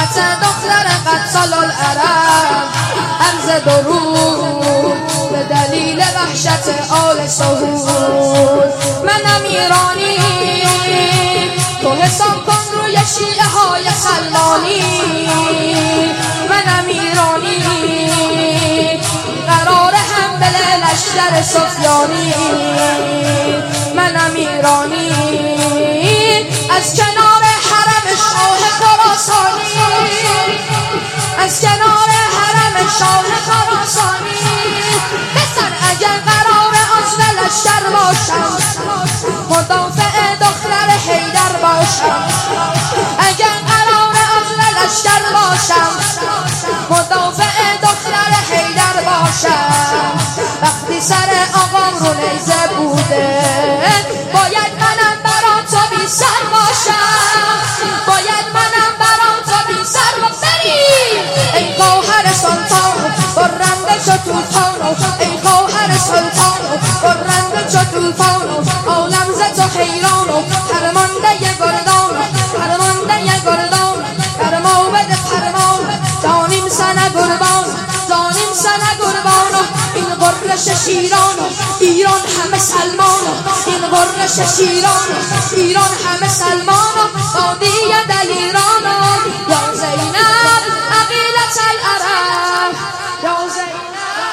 حضرت دختر قتال العرب عرض درود به دلیل وحشت آل سهود. منم ایرانی تو حساب کن روی شیعه های سلمانی. منم ایرانی قرار حمله لشکر سفیانی. منم ایرانی از کنار حرم شاه خراسانی. از کنار حرم شاه خراسانی بسن اگر قرار عزل لشکر باشم مدافع دختر حیدر باشم. اگر قرار عزل لشکر باشم مدافع دختر حیدر باشم. وقتی سر آقام رو نیزه بوده باید منم برا تو بی سر باشم. باید منم برا تو بی سر باشم. ای خواهر سلطان برنده چو توفان. ای خواهر سلطان برنده چو توفان. عالم ز تو حیران و فرمانده گردان. فرمانده گردان فرما بده فرمان. جانیم سنه قربان جانیم سنه قربان. این قرش شیران ایران همه سلمان. این قرش شیران ایران همه سلمان. بادی دلیران یا زینب عقیلت العرب. یا زینب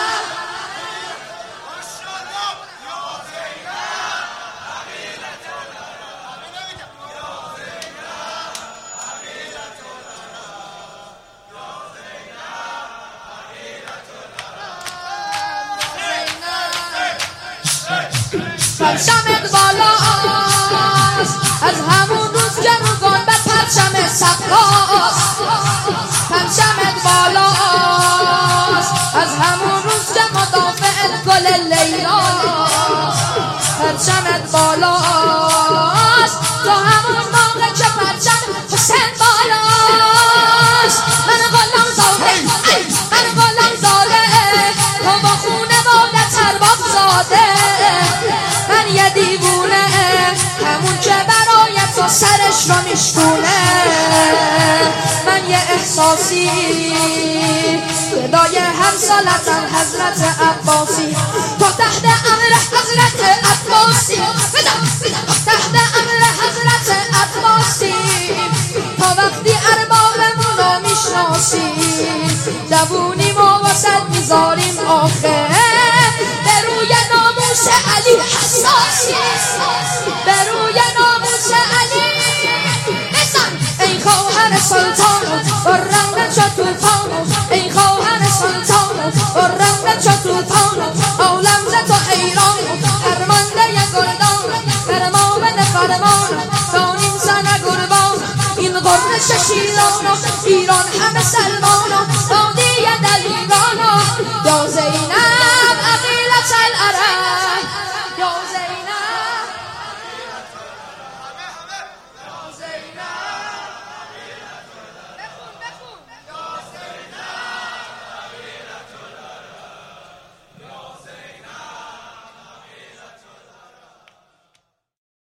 پرچمت بالاست از همون روز که روگان به پرچم صفاست. پرچمت بالاست از همون روز که مدافع گل لیلاست. پرچمت بالاست تو همون موقع که پرچم حسین بالاست. من غلام زاده من غلام زاده تو با خونه بادت ارباب زاده. من یه دیوونه همون که برای تو سرش رو میشکونه. من یه احساسی صدای همسالتم حضرت عباسی. تو تحت امر حضرت عباسی. تحت امر حضرت عباسی تا وقتی اربابمون رو میشناسی. جوونی ما واسد میذاریم آخه به روی ناموس علی حساسی. به روی ناموس علی بزن. ای خواهر سلطان برنده چو توفان. ای خواهر سلطان برنده چو توفان. عالم ز تو حیران فرمانده گردان. فرما بده فرمان جانیم سنه قربان. این قرش شیران ایران همه سلمان. بادی دلیران یا زینب